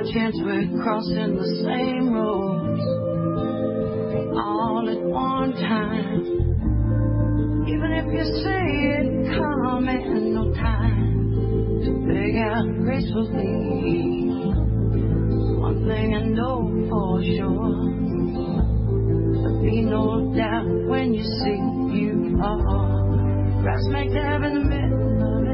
chance we're crossing the same roads all at one time. Even if you say it calm and no time to beg out gracefully. One thing I know for sure, there'll be no doubt when you see you are right smack dab in the middle of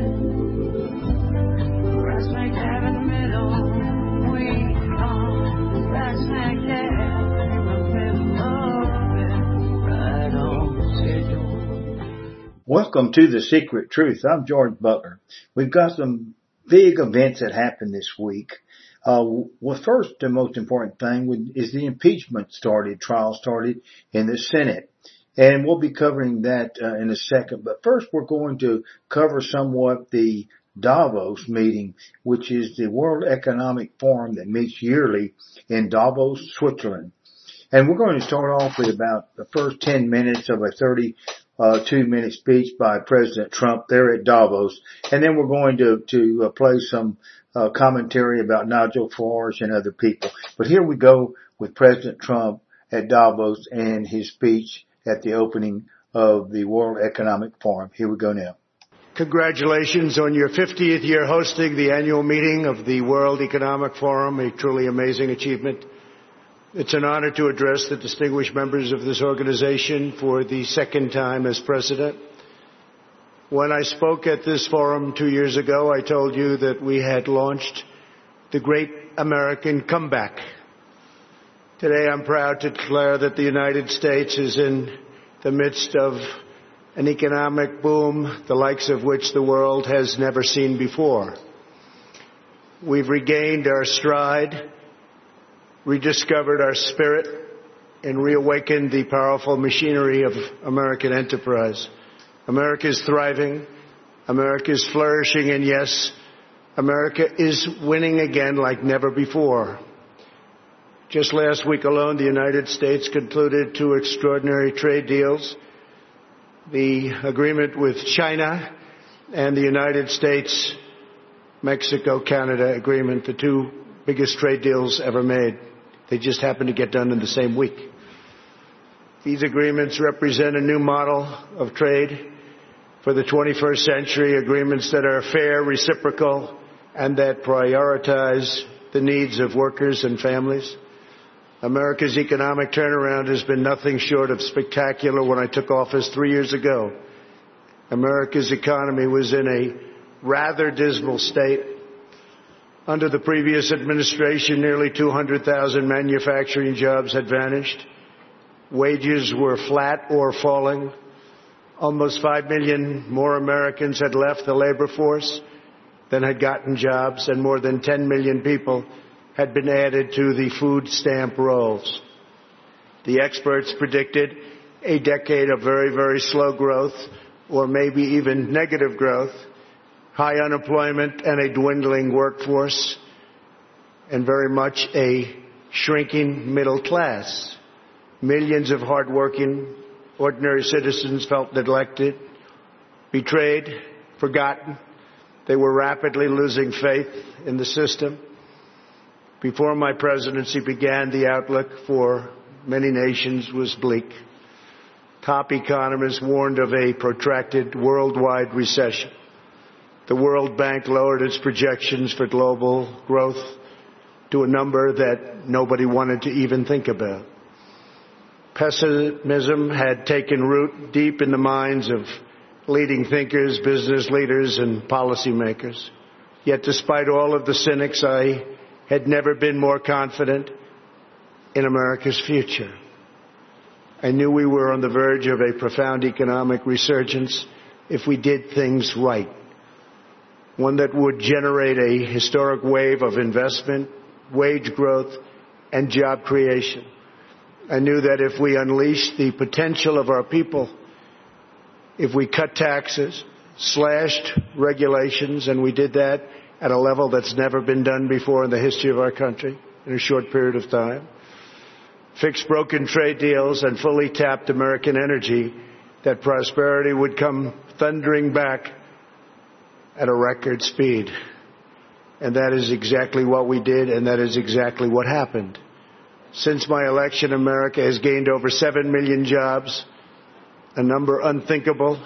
it. Right smack dab in the middle. We are right smack dab in the middle of it. Right on schedule. Welcome to The Secret Truth. I'm George Butler. We've got some big events that happened this week. Well, first, the most important thing is the impeachment trial started in the Senate. And we'll be covering that in a second. But first, we're going to cover somewhat the Davos meeting, which is the World Economic Forum that meets yearly in Davos, Switzerland. And we're going to start off with about the first 10 minutes of a 32-minute speech by President Trump there at Davos. And then we're going to play some commentary about Nigel Farage and other people. But here we go with President Trump at Davos and his speech at the opening of the World Economic Forum. Here we go now. Congratulations on your 50th year hosting the annual meeting of the World Economic Forum, a truly amazing achievement. It's an honor to address the distinguished members of this organization for the second time as president. When I spoke at this forum 2 years ago, I told you that we had launched the Great American Comeback. Today, I'm proud to declare that the United States is in the midst of an economic boom, the likes of which the world has never seen before. We've regained our stride, rediscovered our spirit, and reawakened the powerful machinery of American enterprise. America is thriving, America is flourishing, and yes, America is winning again like never before. Just last week alone, the United States concluded 2 extraordinary trade deals, the agreement with China and the United States, Mexico-Canada agreement, the 2 biggest trade deals ever made. They just happened to get done in the same week. These agreements represent a new model of trade for the 21st century, agreements that are fair, reciprocal, and that prioritize the needs of workers and families. America's economic turnaround has been nothing short of spectacular. When I took office 3 years ago, America's economy was in a rather dismal state. Under the previous administration, nearly 200,000 manufacturing jobs had vanished. Wages were flat or falling. Almost 5 million more Americans had left the labor force than had gotten jobs, and more than 10 million people had been added to the food stamp rolls. The experts predicted a decade of very, very slow growth, or maybe even negative growth, high unemployment and a dwindling workforce, and very much a shrinking middle class. Millions of hardworking, ordinary citizens felt neglected, betrayed, forgotten. They were rapidly losing faith in the system. Before my presidency began, the outlook for many nations was bleak. Top economists warned of a protracted worldwide recession. The World Bank lowered its projections for global growth to a number that nobody wanted to even think about. Pessimism had taken root deep in the minds of leading thinkers, business leaders, and policymakers. Yet despite all of the cynics, I had never been more confident in America's future. I knew we were on the verge of a profound economic resurgence if we did things right. One that would generate a historic wave of investment, wage growth, and job creation. I knew that if we unleashed the potential of our people, if we cut taxes, slashed regulations, and we did that at a level that's never been done before in the history of our country in a short period of time, fixed broken trade deals, and fully tapped American energy, that prosperity would come thundering back at a record speed. And that is exactly what we did, and that is exactly what happened. Since my election, America has gained over 7 million jobs, a number unthinkable.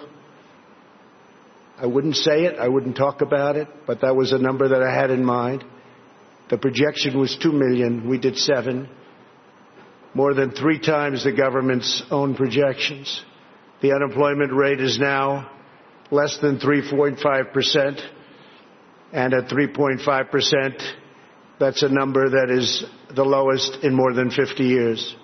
I wouldn't say it, I wouldn't talk about it, but that was a number that I had in mind. The projection was 2 million, we did 7. More than 3 times the government's own projections. The unemployment rate is now less than 3.5%, and at 3.5%, that's a number that is the lowest in more than 50 years.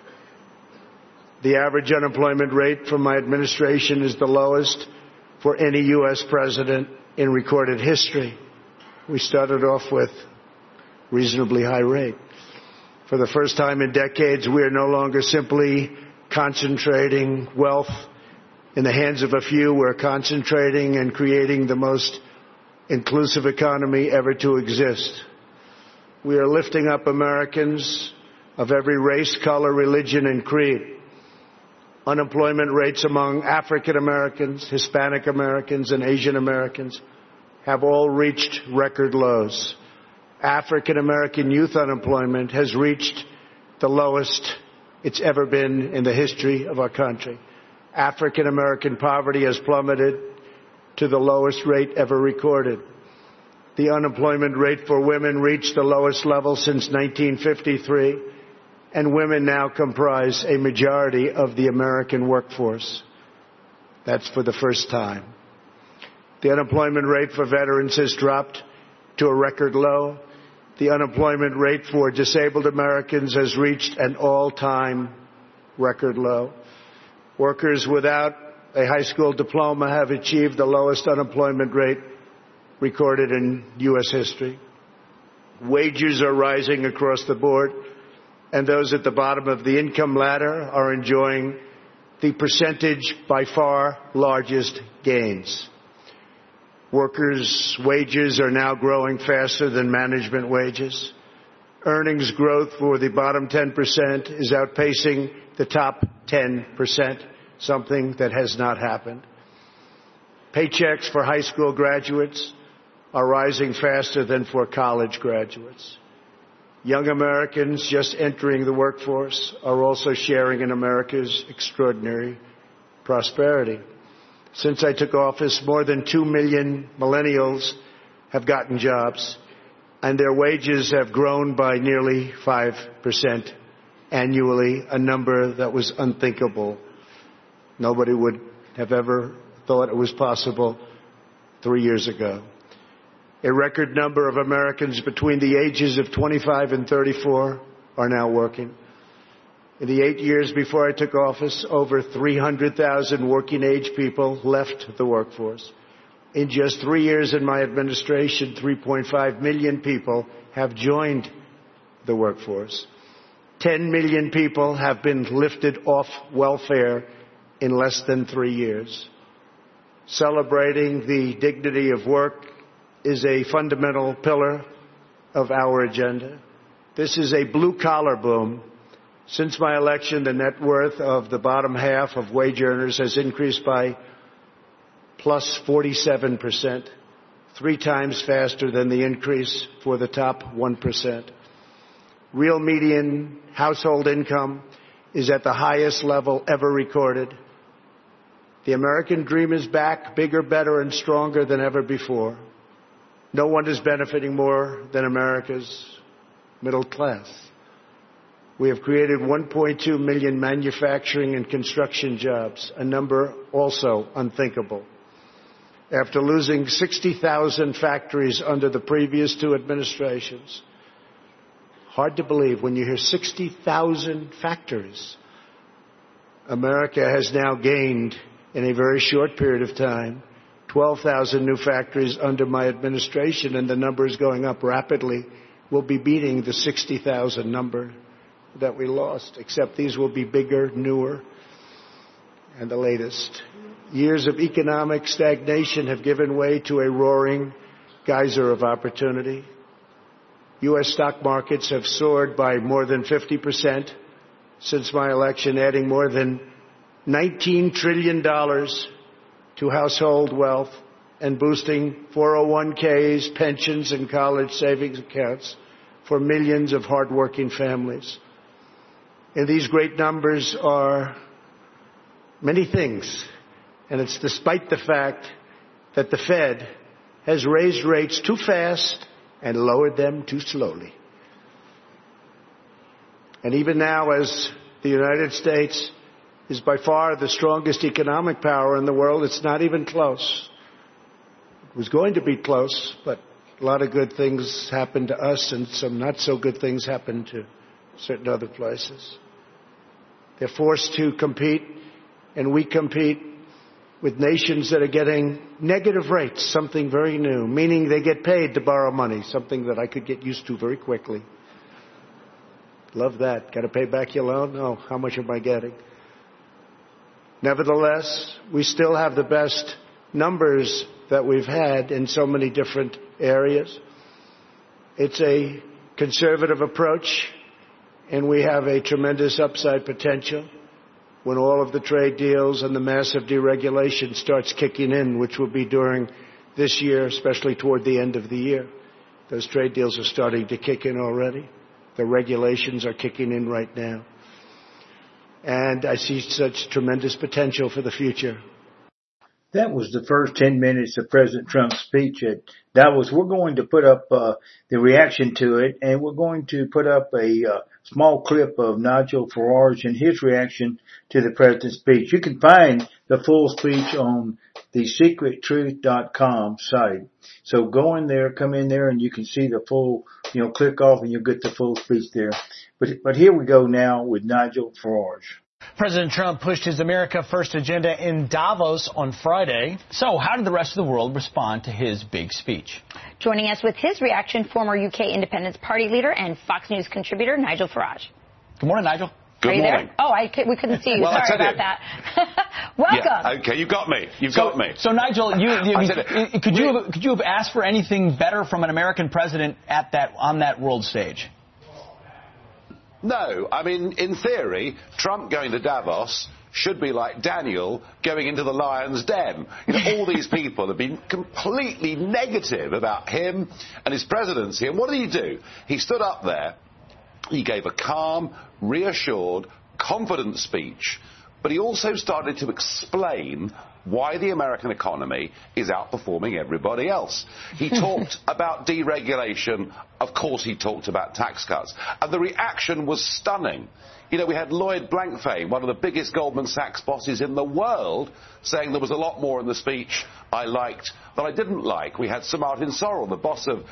The average unemployment rate from my administration is the lowest for any U.S. president in recorded history. We started off with reasonably high rate. For the first time in decades, we are no longer simply concentrating wealth in the hands of a few. We're concentrating and creating the most inclusive economy ever to exist. We are lifting up Americans of every race, color, religion, and creed. Unemployment rates among African Americans, Hispanic Americans, and Asian Americans have all reached record lows. African American youth unemployment has reached the lowest it's ever been in the history of our country. African American poverty has plummeted to the lowest rate ever recorded. The unemployment rate for women reached the lowest level since 1953, and women now comprise a majority of the American workforce. That's for the first time. The unemployment rate for veterans has dropped to a record low. The unemployment rate for disabled Americans has reached an all-time record low. Workers without a high school diploma have achieved the lowest unemployment rate recorded in U.S. history. Wages are rising across the board, and those at the bottom of the income ladder are enjoying the percentage by far largest gains. Workers' wages are now growing faster than management wages. Earnings growth for the bottom 10% is outpacing the top 10%, something that has not happened. Paychecks for high school graduates are rising faster than for college graduates. Young Americans just entering the workforce are also sharing in America's extraordinary prosperity. Since I took office, more than 2 million millennials have gotten jobs, and their wages have grown by nearly 5% annually, a number that was unthinkable. Nobody would have ever thought it was possible 3 years ago. A record number of Americans between the ages of 25 and 34 are now working. In the 8 years before I took office, over 300,000 working-age people left the workforce. In just 3 years in my administration, 3.5 million people have joined the workforce. 10 million people have been lifted off welfare in less than 3 years. Celebrating the dignity of work is a fundamental pillar of our agenda. This is a blue-collar boom. Since my election, the net worth of the bottom half of wage earners has increased by plus 47%, 3 times faster than the increase for the top 1%. Real median household income is at the highest level ever recorded. The American dream is back, bigger, better, and stronger than ever before. No one is benefiting more than America's middle class. We have created 1.2 million manufacturing and construction jobs, a number also unthinkable. After losing 60,000 factories under the previous 2 administrations, hard to believe when you hear 60,000 factories. America has now gained, in a very short period of time, 12,000 new factories under my administration, and the number is going up rapidly. We'll be beating the 60,000 number that we lost, except these will be bigger, newer, and the latest. Years of economic stagnation have given way to a roaring geyser of opportunity. U.S. stock markets have soared by more than 50% since my election, adding more than $19 trillion to household wealth and boosting 401ks, pensions, and college savings accounts for millions of hardworking families. And these great numbers are many things, and it's despite the fact that the Fed has raised rates too fast and lowered them too slowly. And even now, as the United States is by far the strongest economic power in the world, it's not even close. It was going to be close, but a lot of good things happened to us and some not so good things happened to certain other places. They're forced to compete, and we compete with nations that are getting negative rates, something very new, meaning they get paid to borrow money, something that I could get used to very quickly. Love that. Got to pay back your loan? Oh, how much am I getting? Nevertheless, we still have the best numbers that we've had in so many different areas. It's a conservative approach, and we have a tremendous upside potential when all of the trade deals and the massive deregulation starts kicking in, which will be during this year, especially toward the end of the year. Those trade deals are starting to kick in already. The regulations are kicking in right now. And I see such tremendous potential for the future. That was the first 10 minutes of President Trump's speech at Davos. We're going to put up the reaction to it, and we're going to put up a small clip of Nigel Farage and his reaction to the president's speech. You can find the full speech on the secrettruth.com site. So go in there, come in there, and you can see the full, click off and you'll get the full speech there. But here we go now with Nigel Farage. President Trump pushed his America First agenda in Davos on Friday. So how did the rest of the world respond to his big speech? Joining us with his reaction, former UK Independence Party leader and Fox News contributor Nigel Farage. Good morning, Nigel. Good morning. There? Oh, we couldn't see you. Well, sorry about that. Welcome. Yeah, okay, you got me. You got me. So, Nigel, could you have asked for anything better from an American president on that world stage? No. I mean, in theory, Trump going to Davos should be like Daniel going into the lion's den. All these people have been completely negative about him and his presidency. And what did he do? He stood up there. He gave a calm, reassured, confident speech, but he also started to explain why the American economy is outperforming everybody else. He talked about deregulation. Of course, he talked about tax cuts. And the reaction was stunning. We had Lloyd Blankfein, one of the biggest Goldman Sachs bosses in the world, saying there was a lot more in the speech I liked that I didn't like. We had Sir Martin Sorrell, the boss of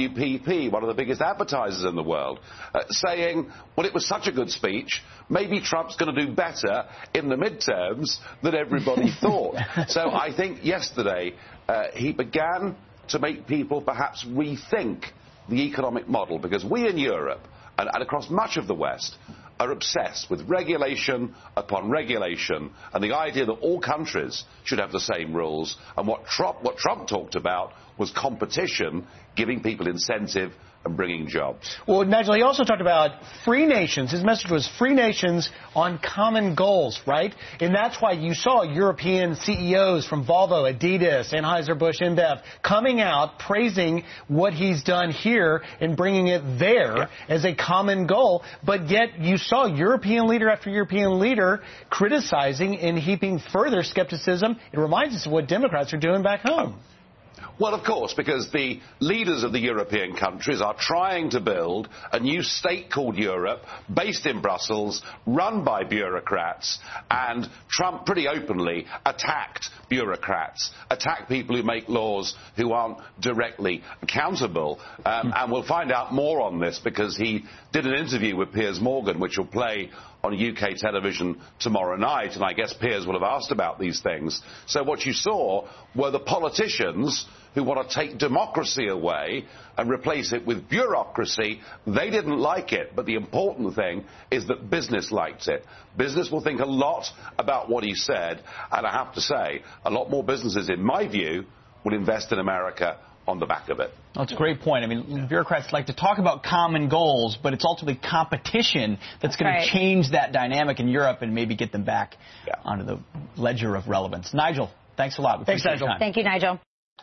WPP, one of the biggest advertisers in the world, saying, well, it was such a good speech, maybe Trump's going to do better in the midterms than everybody thought. So I think yesterday he began to make people perhaps rethink the economic model, because we in Europe and across much of the West are obsessed with regulation upon regulation and the idea that all countries should have the same rules. And what Trump talked about was competition, giving people incentive and bringing jobs. Well, Nigel, he also talked about free nations. His message was free nations on common goals, right? And that's why you saw European CEOs from Volvo, Adidas, Anheuser-Busch, InBev coming out praising what he's done here and bringing it there as a common goal. But yet you saw European leader after European leader criticizing and heaping further skepticism. It reminds us of what Democrats are doing back home. Well, of course, because the leaders of the European countries are trying to build a new state called Europe, based in Brussels, run by bureaucrats, and Trump pretty openly attacked bureaucrats, attacked people who make laws who aren't directly accountable. And we'll find out more on this because he did an interview with Piers Morgan, which will play on UK television tomorrow night, and I guess Piers will have asked about these things. So what you saw were the politicians who want to take democracy away and replace it with bureaucracy. They didn't like it, but the important thing is that business liked it. Business will think a lot about what he said, and I have to say, a lot more businesses, in my view, will invest in America on the back of it. That's a great point. I mean, bureaucrats like to talk about common goals, but it's ultimately competition that's going to change that dynamic in Europe and maybe get them back onto the ledger of relevance. Nigel, thanks a lot. Thanks, Nigel. Thank you, Nigel.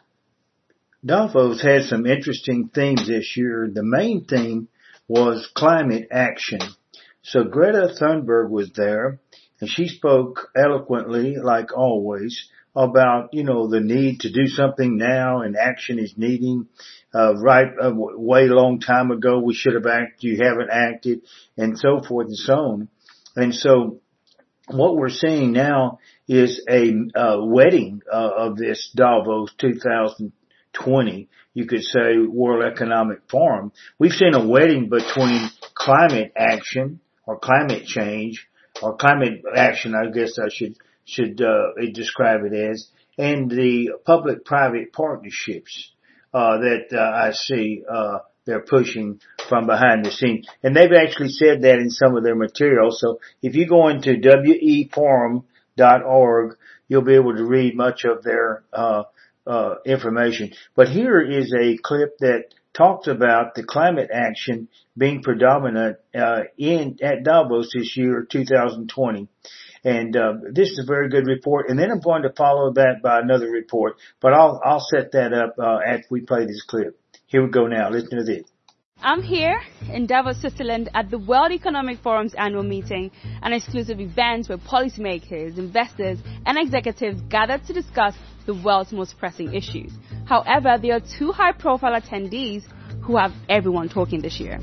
Davos had some interesting themes this year. The main theme was climate action. So Greta Thunberg was there, and she spoke eloquently, like always, about, the need to do something now, and action is needing. Way long time ago, we should have acted, you haven't acted, and so forth and so on. And so what we're seeing now is a wedding of this Davos 2020, you could say, World Economic Forum. We've seen a wedding between climate action or climate change or climate action, I guess I should describe it as, and the public-private partnerships that I see they're pushing from behind the scenes. And they've actually said that in some of their material. So if you go into weforum.org, you'll be able to read much of their information. But here is a clip that talks about the climate action being predominant at Davos this year, 2020. And this is a very good report. And then I'm going to follow that by another report. But I'll set that up after we play this clip. Here we go now. Listen to this. I'm here in Davos, Switzerland at the World Economic Forum's annual meeting, an exclusive event where policymakers, investors and executives gather to discuss the world's most pressing issues. However, there are two high-profile attendees who have everyone talking this year.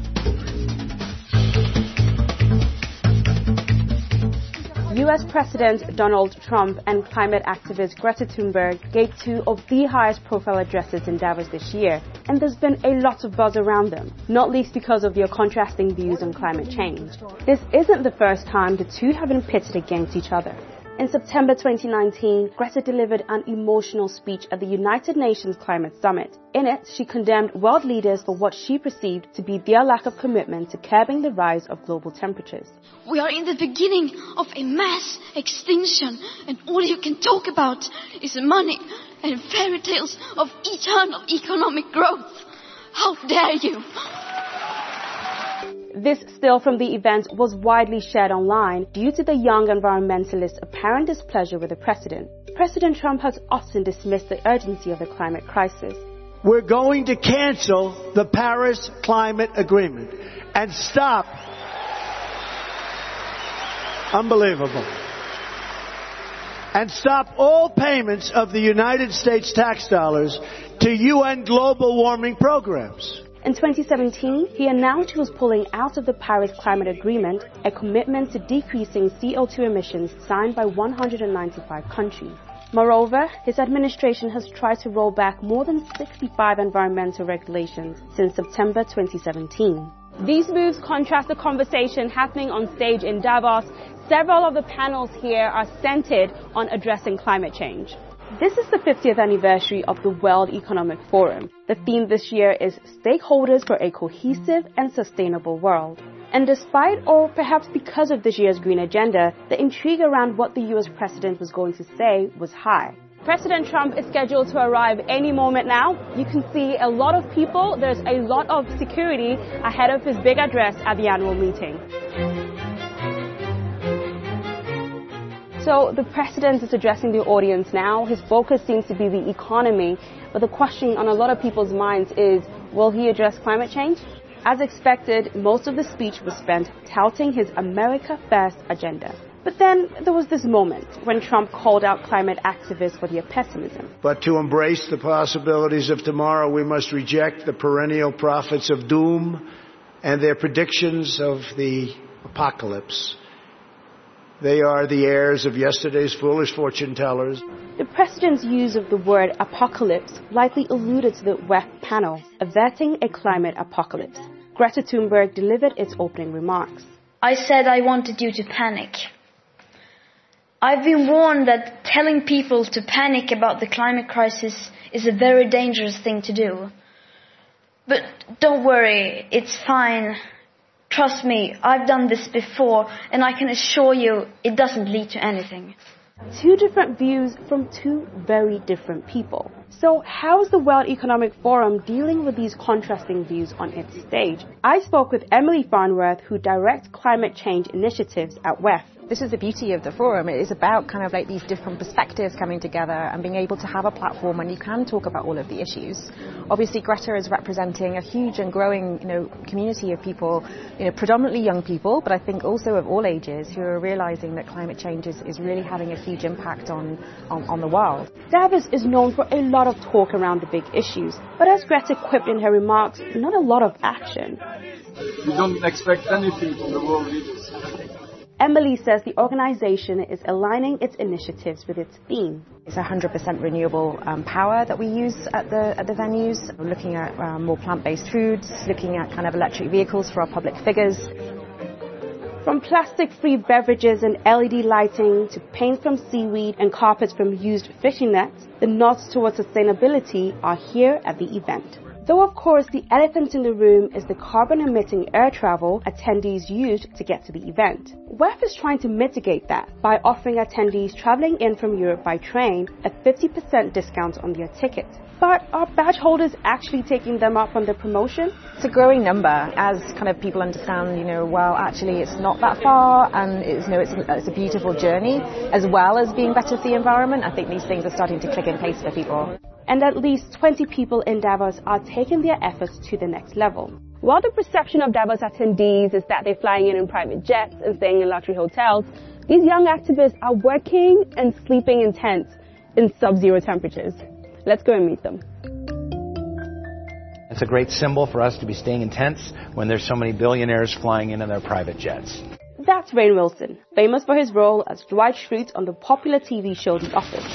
US President Donald Trump and climate activist Greta Thunberg gave two of the highest profile addresses in Davos this year, and there's been a lot of buzz around them, not least because of their contrasting views on climate change. This isn't the first time the two have been pitted against each other. In September 2019, Greta delivered an emotional speech at the United Nations Climate Summit. In it, she condemned world leaders for what she perceived to be their lack of commitment to curbing the rise of global temperatures. We are in the beginning of a mass extinction, and all you can talk about is money and fairy tales of eternal economic growth. How dare you! This still from the event was widely shared online due to the young environmentalist's apparent displeasure with the president. President Trump has often dismissed the urgency of the climate crisis. We're going to cancel the Paris Climate Agreement and stop. Unbelievable. And stop all payments of the United States tax dollars to UN global warming programs. In 2017, he announced he was pulling out of the Paris Climate Agreement, a commitment to decreasing CO2 emissions signed by 195 countries. Moreover, his administration has tried to roll back more than 65 environmental regulations since September 2017. These moves contrast the conversation happening on stage in Davos. Several of the panels here are centered on addressing climate change. This is the 50th anniversary of the World Economic Forum. The theme this year is Stakeholders for a Cohesive and Sustainable World. And despite, or perhaps because of this year's green agenda, the intrigue around what the US president was going to say was high. President Trump is scheduled to arrive any moment now. You can see a lot of people. There's a lot of security ahead of his big address at the annual meeting. So the president is addressing the audience now. His focus seems to be the economy, but the question on a lot of people's minds is, will he address climate change? As expected, most of the speech was spent touting his America First agenda. But then there was this moment when Trump called out climate activists for their pessimism. But to embrace the possibilities of tomorrow, we must reject the perennial prophets of doom and their predictions of the apocalypse. They are the heirs of yesterday's foolish fortune tellers. The president's use of the word apocalypse likely alluded to the WEF panel, averting a climate apocalypse. Greta Thunberg delivered its opening remarks. I said I wanted you to panic. I've been warned that telling people to panic about the climate crisis is a very dangerous thing to do. But don't worry, it's fine. Trust me, I've done this before, and I can assure you it doesn't lead to anything. Two different views from two very different people. So how is the World Economic Forum dealing with these contrasting views on its stage? I spoke with Emily Farnworth, who directs climate change initiatives at WEF. This is the beauty of the forum. It is about kind of like these different perspectives coming together and being able to have a platform when you can talk about all of the issues. Obviously, Greta is representing a huge and growing, community of people, predominantly young people, but I think also of all ages who are realizing that climate change is really having a huge impact on the world. Davos is known for a lot of talk around the big issues, but as Greta quipped in her remarks, not a lot of action. We don't expect anything from the world leaders. Emily says the organization is aligning its initiatives with its theme. It's 100% renewable power that we use at the venues. We're looking at more plant-based foods, looking at kind of electric vehicles for our public figures. From plastic-free beverages and LED lighting to paint from seaweed and carpets from used fishing nets, the nods towards sustainability are here at the event. Though, of course, the elephant in the room is the carbon-emitting air travel attendees used to get to the event. WEF is trying to mitigate that by offering attendees traveling in from Europe by train a 50% discount on their ticket. But are badge holders actually taking them up on the promotion? It's a growing number as kind of people understand, well, actually it's not that far and it's a beautiful journey as well as being better for the environment. I think these things are starting to click in place for people. And at least 20 people in Davos are taking their efforts to the next level. While the perception of Davos attendees is that they're flying in private jets and staying in luxury hotels, these young activists are working and sleeping in tents in sub-zero temperatures. Let's go and meet them. It's a great symbol for us to be staying in tents when there's so many billionaires flying in their private jets. That's Rainn Wilson, famous for his role as Dwight Schrute on the popular TV show The Office.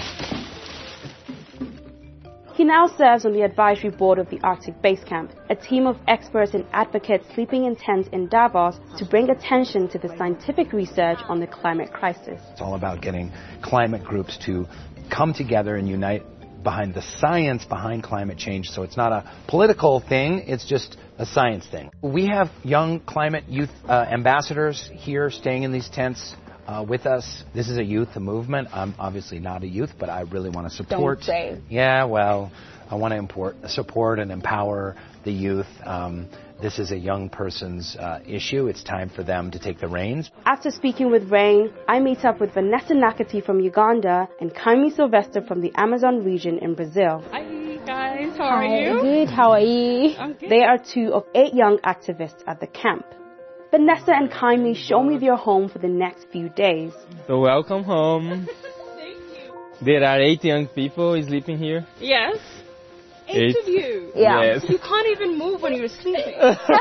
He now serves on the advisory board of the Arctic Base Camp, a team of experts and advocates sleeping in tents in Davos to bring attention to the scientific research on the climate crisis. It's all about getting climate groups to come together and unite behind the science behind climate change. So it's not a political thing, it's just a science thing. We have young climate youth ambassadors here staying in these tents with us. This is a movement. I'm obviously not a youth, but I really want to support. Don't say. Yeah, well, I want to support and empower the youth. This is a young person's issue. It's time for them to take the reins. After speaking with Rainn, I meet up with Vanessa Nakati from Uganda and Kaimi Sylvester from the Amazon region in Brazil. Hi guys, how are you? Good, how are you? I'm good. They are 2 of 8 young activists at the camp. Vanessa and Kaimi show me their home for the next few days. So welcome home. Thank you. There are 8 young people sleeping here. Yes. 8 of you. Yeah. Yes. You can't even move when you're sleeping. You have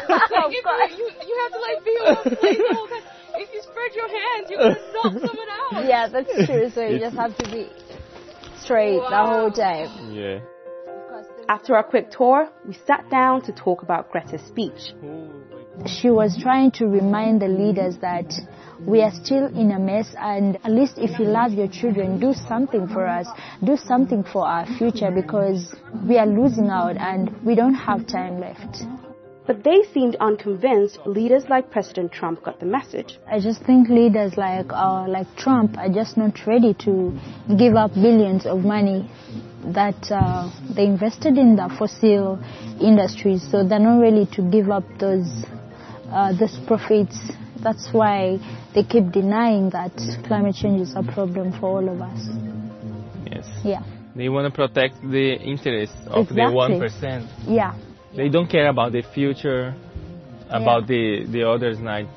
to be on one place the whole time. If you spread your hands, you're gonna knock someone out. Yeah, that's true. So you just have to be straight the whole day. Yeah. After a quick tour, we sat down to talk about Greta's speech. She was trying to remind the leaders that we are still in a mess, and at least if you love your children, do something for us, do something for our future, because we are losing out and we don't have time left. But they seemed unconvinced leaders like President Trump got the message. I just think leaders like Trump are just not ready to give up billions of money that they invested in the fossil industries, so they're not ready to give up those profits. That's why they keep denying that climate change is a problem for all of us. Yes. Yeah. They want to protect the interests of the 1%. Yeah. They don't care about the future, about the other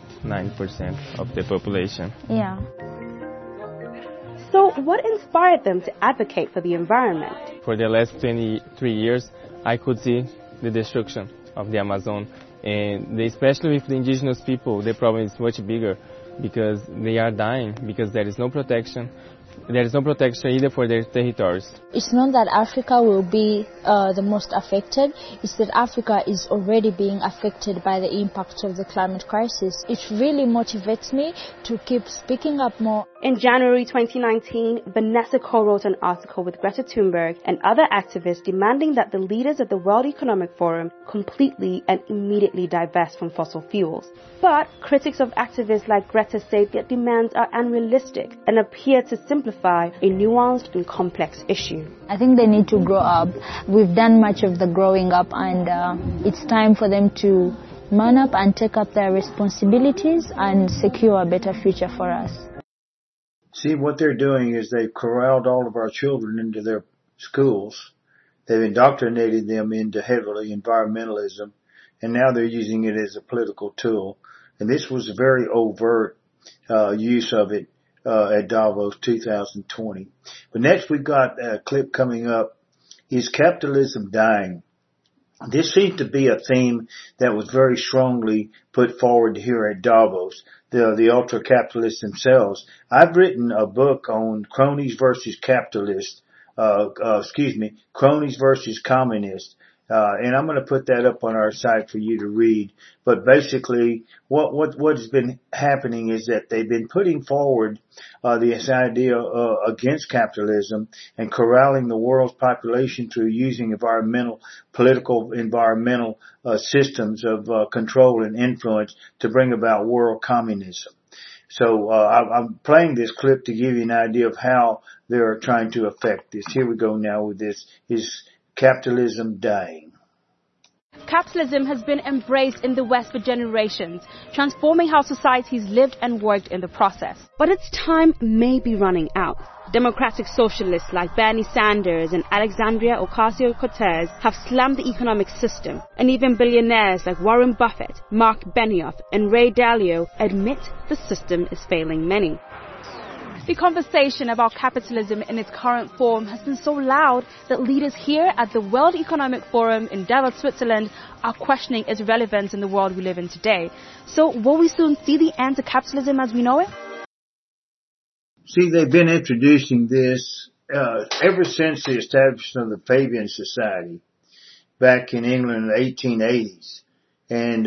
9% of the population. Yeah. So what inspired them to advocate for the environment? For the last 23 years, I could see the destruction of the Amazon. And especially with the indigenous people, the problem is much bigger because they are dying, because there is no protection. There is no protection either for their territories. It's not that Africa will be the most affected. It's that Africa is already being affected by the impact of the climate crisis. It really motivates me to keep speaking up more. In January 2019, Vanessa co-wrote an article with Greta Thunberg and other activists demanding that the leaders at the World Economic Forum completely and immediately divest from fossil fuels. But critics of activists like Greta say their demands are unrealistic and appear to simplify a nuanced and complex issue. I think they need to grow up. We've done much of the growing up, and it's time for them to man up and take up their responsibilities and secure a better future for us. See, what they're doing is they've corralled all of our children into their schools. They've indoctrinated them into heavily environmentalism, and now they're using it as a political tool. And this was a very overt use of it at Davos 2020. But next we've got a clip coming up. Is capitalism dying? This seems to be a theme that was very strongly put forward here at Davos, the ultra-capitalists themselves. I've written a book on cronies versus capitalists, cronies versus communists. And I'm going to put that up on our site for you to read. But basically, what's been happening is that they've been putting forward this idea against capitalism and corralling the world's population through using political environmental systems of control and influence to bring about world communism. So I'm playing this clip to give you an idea of how they're trying to affect this. Here we go now with this. Is capitalism dying? Capitalism has been embraced in the West for generations, transforming how societies lived and worked in the process. But its time may be running out. Democratic socialists like Bernie Sanders and Alexandria Ocasio-Cortez have slammed the economic system, and even billionaires like Warren Buffett, Mark Benioff and Ray Dalio admit the system is failing many. The conversation about capitalism in its current form has been so loud that leaders here at the World Economic Forum in Davos, Switzerland are questioning its relevance in the world we live in today. So will we soon see the end to capitalism as we know it? See, they've been introducing this ever since the establishment of the Fabian Society back in England in the 1880s. And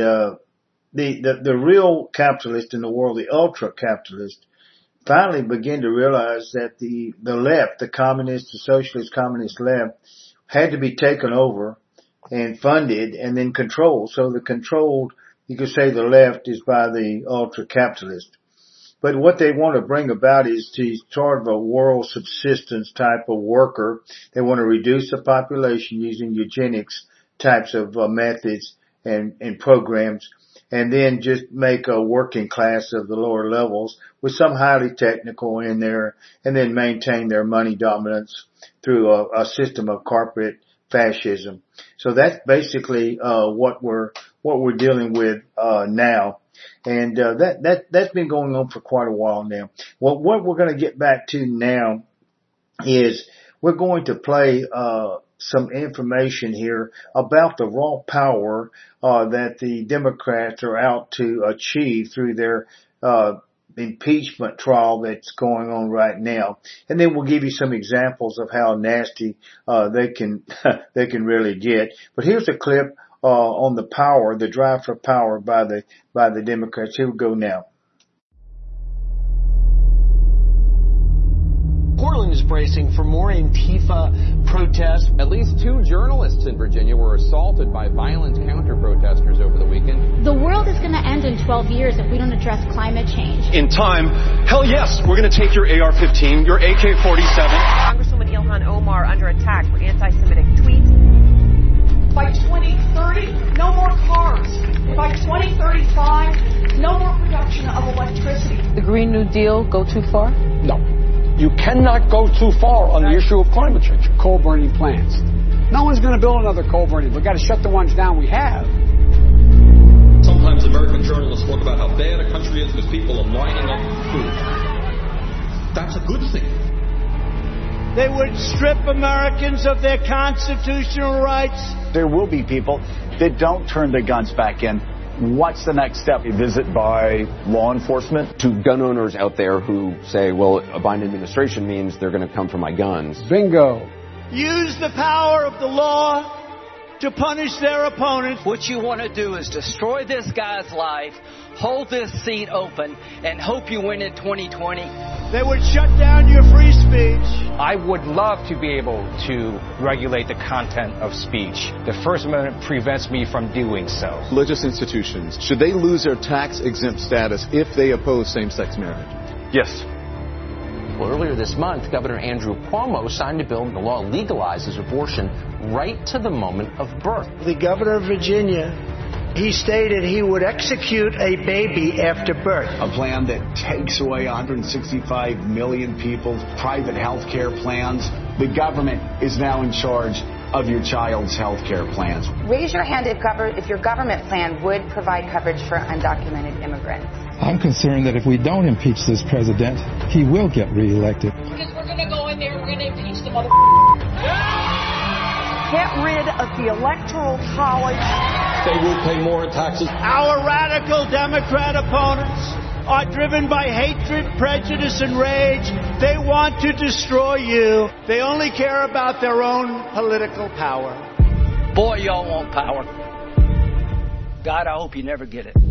the real capitalist in the world, the ultra-capitalist, finally begin to realize that the left, the communist, the socialist communist left, had to be taken over and funded and then controlled. So the controlled, you could say the left is by the ultra-capitalist. But what they want to bring about is sort of a world subsistence type of worker. They want to reduce the population using eugenics types of methods and programs, and then just make a working class of the lower levels with some highly technical in there, and then maintain their money dominance through a system of corporate fascism. So that's basically what we're dealing with now. And that's been going on for quite a while now. Well, what we're going to get back to now is we're going to play some information here about the raw power that the Democrats are out to achieve through their impeachment trial that's going on right now. And then we'll give you some examples of how nasty they can really get. But here's a clip on the power, the drive for power by the Democrats. Here we go now. Portland is bracing for more Antifa protests. At least 2 journalists in Virginia were assaulted by violent counter-protesters over the weekend. The world is going to end in 12 years if we don't address climate change. In time, hell yes, we're going to take your AR-15, your AK-47. Congresswoman Ilhan Omar under attack for anti-Semitic tweets. By 2030, no more cars. By 2035, no more production of electricity. The Green New Deal go too far? No. You cannot go too far on the issue of climate change. Coal burning plants. No one's going to build another coal burning. We've got to shut the ones down we have. Sometimes American journalists talk about how bad a country is because people are lining up for food. That's a good thing. They would strip Americans of their constitutional rights. There will be people that don't turn their guns back in. What's the next step? A visit by law enforcement? To gun owners out there who say, well, a Biden administration means they're going to come for my guns. Bingo. Use the power of the law to punish their opponents. What you want to do is destroy this guy's life, hold this seat open, and hope you win in 2020. They would shut down your free speech. I would love to be able to regulate the content of speech. The First Amendment prevents me from doing so. Religious institutions, should they lose their tax-exempt status if they oppose same-sex marriage? Yes. Well, earlier this month, Governor Andrew Cuomo signed a bill the law legalizes abortion right to the moment of birth. The governor of Virginia he stated he would execute a baby after birth. A plan that takes away 165 million people's private health care plans. The government is now in charge of your child's health care plans. Raise your hand if your government plan would provide coverage for undocumented immigrants. I'm concerned that if we don't impeach this president, he will get reelected. Because we're going to go in there, we're going to impeach the mother. Get rid of the Electoral College. They will pay more in taxes. Our radical Democrat opponents are driven by hatred, prejudice, and rage. They want to destroy you. They only care about their own political power. Boy, y'all want power. God, I hope you never get it.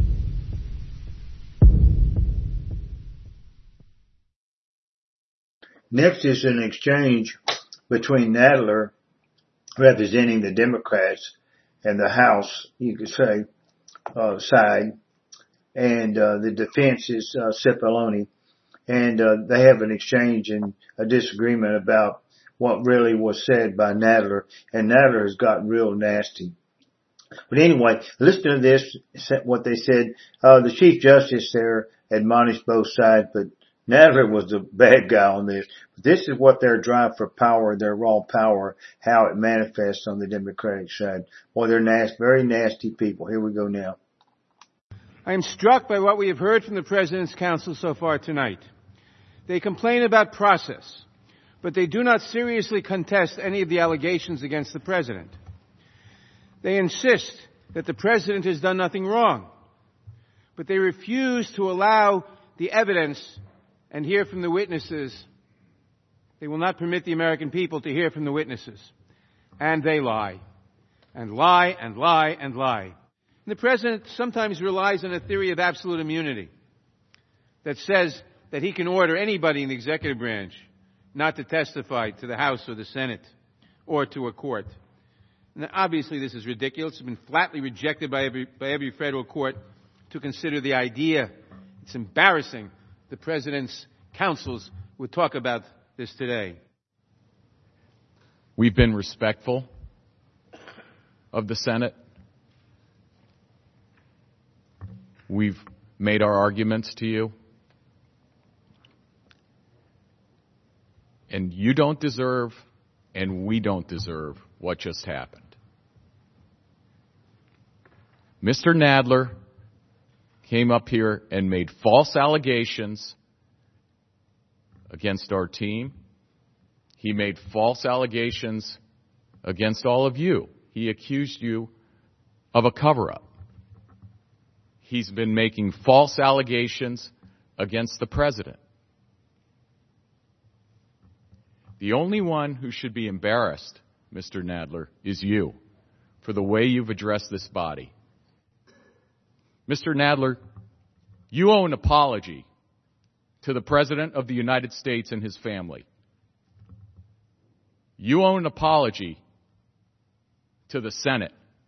Next is an exchange between Nadler, representing the Democrats, and the House, you could say, side, and the defense is Cipollone. And they have an exchange and a disagreement about what really was said by Nadler, and Nadler has gotten real nasty. But anyway, listen to this, what they said. The Chief Justice there admonished both sides, but Nadler was the bad guy on this. But this is what their drive for power, their raw power, how it manifests on the Democratic side. Boy, they're nasty, very nasty people. Here we go now. I am struck by what we have heard from the President's counsel so far tonight. They complain about process, but they do not seriously contest any of the allegations against the President. They insist that the President has done nothing wrong, but they refuse to allow the evidence and hear from the witnesses. They will not permit the American people to hear from the witnesses. And they lie. And lie, and lie, and lie. And the President sometimes relies on a theory of absolute immunity that says that he can order anybody in the executive branch not to testify to the House or the Senate or to a court. Now, obviously, this is ridiculous. It's been flatly rejected by every federal court to consider the idea. It's embarrassing. The President's counsels would talk about this today. We've been respectful of the Senate. We've made our arguments to you. And you don't deserve, and we don't deserve what just happened. Mr. Nadler came up here and made false allegations against our team. He made false allegations against all of you. He accused you of a cover-up. He's been making false allegations against the President. The only one who should be embarrassed, Mr. Nadler, is you for the way you've addressed this body. Mr. Nadler, you owe an apology to the President of the United States and his family. You owe an apology to the Senate.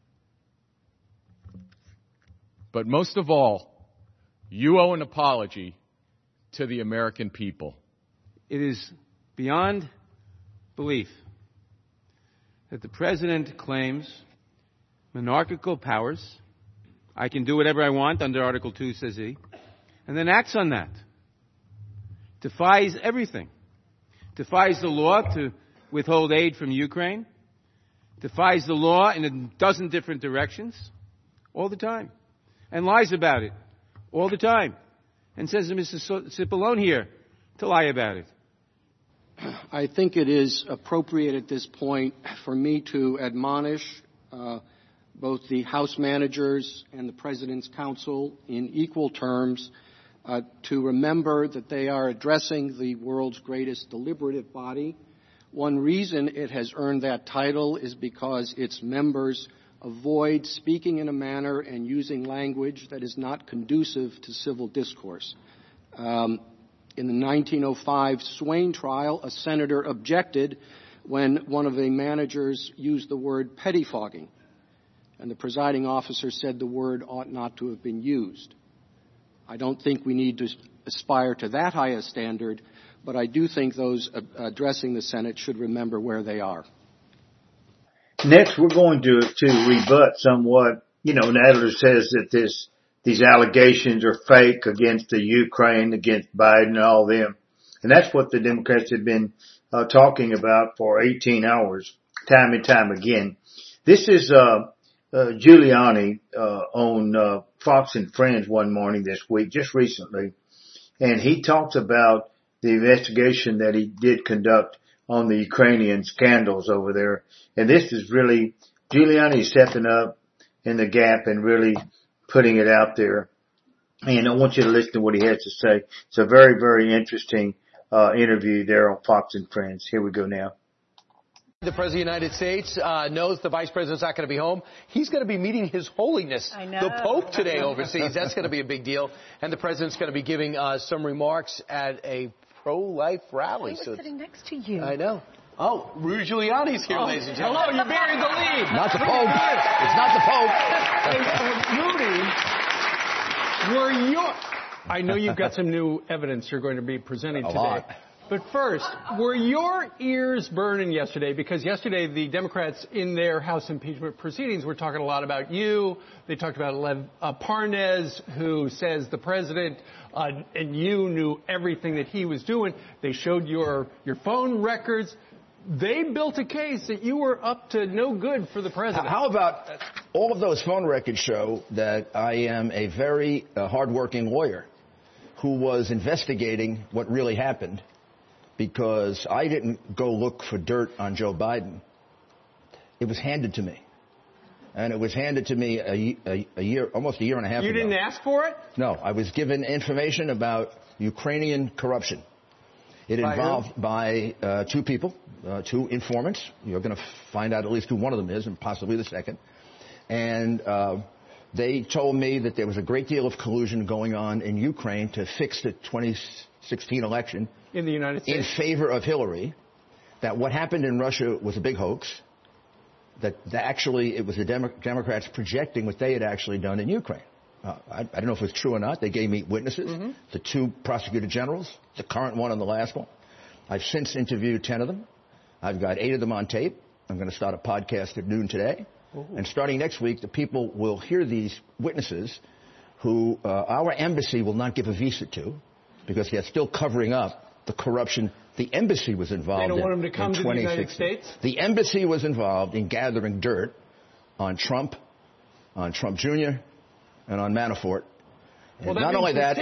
But most of all, you owe an apology to the American people. It is beyond belief that the President claims monarchical powers. I can do whatever I want under Article 2, says he, and then acts on that. Defies everything. Defies the law to withhold aid from Ukraine. Defies the law in a dozen different directions all the time. And lies about it all the time. And says to Mrs. Cipollone here to lie about it. I think it is appropriate at this point for me to admonish both the House managers and the President's counsel in equal terms to remember that they are addressing the world's greatest deliberative body. One reason it has earned that title is because its members avoid speaking in a manner and using language that is not conducive to civil discourse. In the 1905 Swain trial, a senator objected when one of the managers used the word pettifogging, and the presiding officer said the word ought not to have been used. I don't think we need to aspire to that high a standard, but I do think those addressing the Senate should remember where they are. Next, we're going to rebut somewhat Nadler says that these allegations are fake against the Ukraine, against Biden and all them. And that's what the Democrats have been talking about for 18 hours, time and time again. This is Giuliani on Fox and Friends one morning this week, just recently, and he talks about the investigation that he did conduct on the Ukrainian scandals over there. And this is really Giuliani stepping up in the gap and really putting it out there. And I want you to listen to what he has to say. It's a very, very interesting interview there on Fox and Friends. Here we go now. The President of the United States knows the Vice President's not going to be home. He's going to be meeting His Holiness, the Pope, today overseas. That's going to be a big deal. And the President's going to be giving some remarks at a pro-life rally. I was sitting next to you. I know. Oh, Rudy Giuliani's here, ladies and gentlemen. Hello, you're bearing the lead. Not the Pope. It's not the the Pope. Rudy, I know you've got some new evidence you're going to be presenting today. Lot. But first, were your ears burning yesterday? Because yesterday the Democrats in their House impeachment proceedings were talking a lot about you. They talked about Lev Parnas, who says the president and you knew everything that he was doing. They showed your phone records. They built a case that you were up to no good for the president. How about all of those phone records show that I am a very hardworking lawyer who was investigating what really happened, because I didn't go look for dirt on Joe Biden. It was handed to me. And it was handed to me a year, almost a year and a half ago. You didn't ask for it? No, I was given information about Ukrainian corruption. It involved by two people, two informants. You're going to find out at least who one of them is, and possibly the second. And they told me that there was a great deal of collusion going on in Ukraine to fix the 2016 election in the United States in favor of Hillary, that what happened in Russia was a big hoax, that actually it was the Democrats projecting what they had actually done in Ukraine. I don't know if it was true or not. They gave me witnesses, the two prosecutor generals, the current one and the last one. I've since interviewed 10 of them. I've got 8 of them on tape. I'm going to start a podcast at noon today. And starting next week, the people will hear these witnesses who our embassy will not give a visa to, because they're still covering up the corruption the embassy was involved in. They don't want them to come to the United States? The embassy was involved in gathering dirt on Trump Jr., and on Manafort. Well, not only that,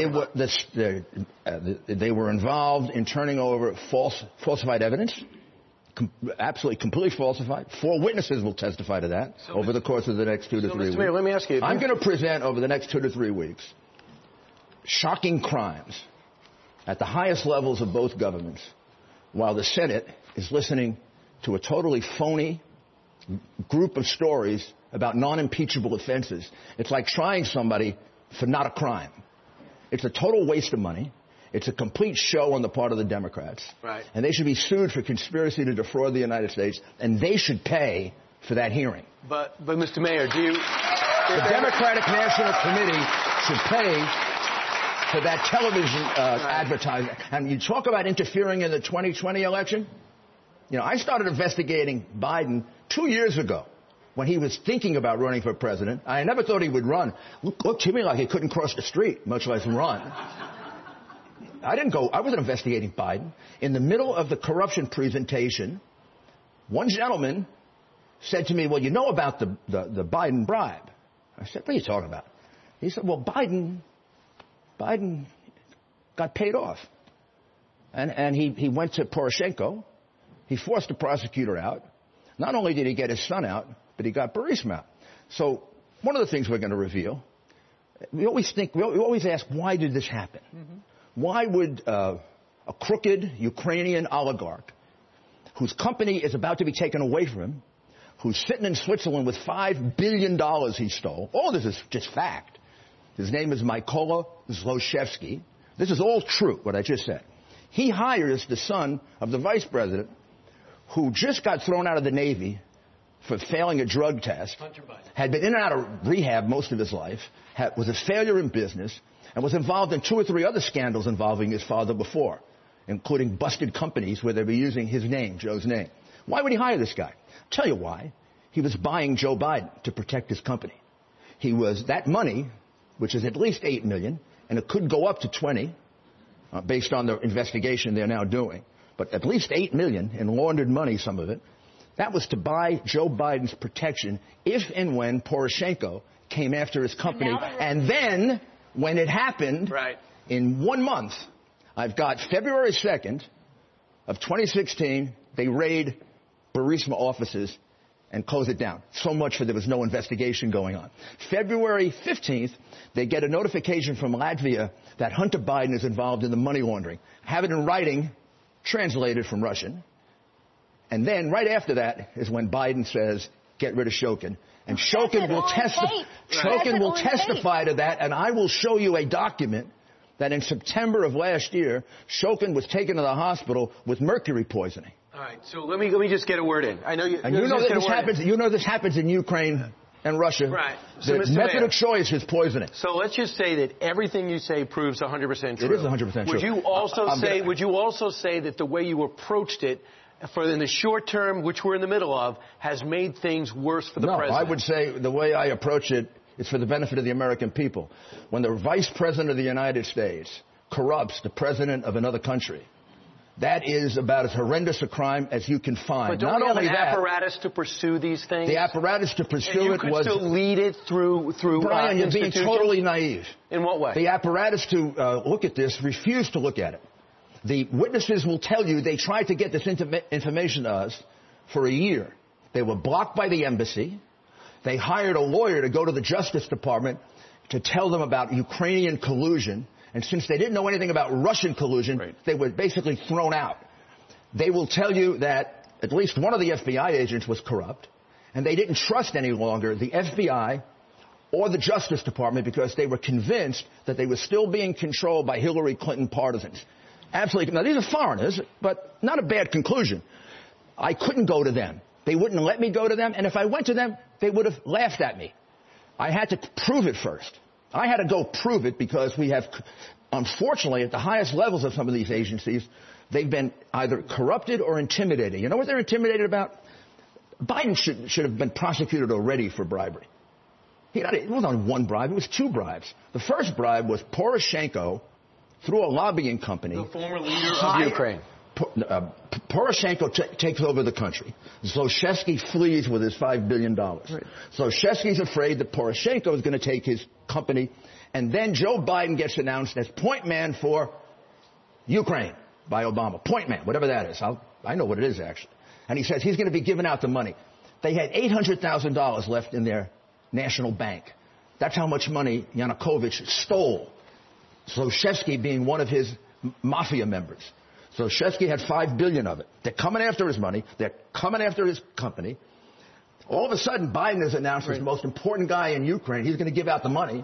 they were involved in turning over falsified evidence, absolutely completely falsified. 4 witnesses will testify to that over the course of the next 2 to 3 weeks. Mayor, let me ask you. I'm going to present over the next 2 to 3 weeks shocking crimes at the highest levels of both governments, while the Senate is listening to a totally phony group of stories about non-impeachable offenses. It's like trying somebody for not a crime. It's a total waste of money. It's a complete show on the part of the Democrats. Right. And they should be sued for conspiracy to defraud the United States, and they should pay for that hearing. But Mr. Mayor, do you... The Democratic National Committee should pay for that television advertising. And you talk about interfering in the 2020 election. You know, I started investigating Biden 2 years ago when he was thinking about running for president. I never thought he would run. Looked to me like he couldn't cross the street, much less run. I wasn't investigating Biden. In the middle of the corruption presentation, one gentleman said to me, well, you know about the Biden bribe. I said, what are you talking about? He said, well, Biden got paid off. And he went to Poroshenko. He forced the prosecutor out. Not only did he get his son out, but he got Burisma out. So one of the things we're going to reveal, we always ask, why did this happen? Why would a crooked Ukrainian oligarch, whose company is about to be taken away from him, who's sitting in Switzerland with $5 billion he stole, all this is just fact. His name is Mykola Zlochevsky. This is all true, what I just said. He hires the son of the vice president, who just got thrown out of the Navy for failing a drug test, had been in and out of rehab most of his life, was a failure in business, and was involved in 2 or 3 other scandals involving his father before, including busted companies where they were using his name, Joe's name. Why would he hire this guy? I'll tell you why. He was buying Joe Biden to protect his company. that money, which is at least $8 million, and it could go up to 20, based on the investigation they're now doing, but at least $8 million in laundered money, some of it, that was to buy Joe Biden's protection if and when Poroshenko came after his company. And then, when it happened, in 1 month, I've got February 2nd of 2016, they raid Burisma offices and close it down. So much for there was no investigation going on. February 15th, they get a notification from Latvia that Hunter Biden is involved in the money laundering. Have it in writing, translated from Russian. And then right after that is when Biden says, get rid of Shokin. And Shokin will testify to that, and I will show you a document that in September of last year, Shokin was taken to the hospital with mercury poisoning. All right, so let me just get a word in. I know you. And you know that this happens. You know this happens in Ukraine and Russia. Right. So the method of choice is poisoning. So let's just say that everything you say proves 100% true. It is 100% true. Would you also say that the way you approached it, in the short term, which we're in the middle of, has made things worse for the president? No, I would say the way I approach it is for the benefit of the American people. When the vice president of the United States corrupts the president of another country, that is about as horrendous a crime as you can find. But don't we have an apparatus to pursue these things? The apparatus to pursue it was... And you could still lead it through Brian, you're being totally naive. In what way? The apparatus to look at this refused to look at it. The witnesses will tell you they tried to get this information to us for a year. They were blocked by the embassy. They hired a lawyer to go to the Justice Department to tell them about Ukrainian collusion. And since they didn't know anything about Russian collusion, they were basically thrown out. They will tell you that at least one of the FBI agents was corrupt, and they didn't trust any longer the FBI or the Justice Department because they were convinced that they were still being controlled by Hillary Clinton partisans. Absolutely. Now, these are foreigners, but not a bad conclusion. I couldn't go to them. They wouldn't let me go to them, and if I went to them, they would have laughed at me. I had to prove it first. I had to go prove it because we have, unfortunately, at the highest levels of some of these agencies, they've been either corrupted or intimidated. You know what they're intimidated about? Biden should have been prosecuted already for bribery. It wasn't on one bribe. It was 2 bribes. The first bribe was Poroshenko, through a lobbying company. The former leader of Ukraine. Poroshenko takes over the country. Zlochevsky flees with his $5 billion. Zlochevsky's afraid that Poroshenko is going to take his company. And then Joe Biden gets announced as point man for Ukraine by Obama. Point man, whatever that is. I know what it is, actually. And he says he's going to be giving out the money. They had $800,000 left in their national bank. That's how much money Yanukovych stole. Zlochevsky being one of his mafia members. Zlochevsky had $5 billion of it. They're coming after his money. They're coming after his company. All of a sudden, Biden is announced as the most important guy in Ukraine. He's going to give out the money.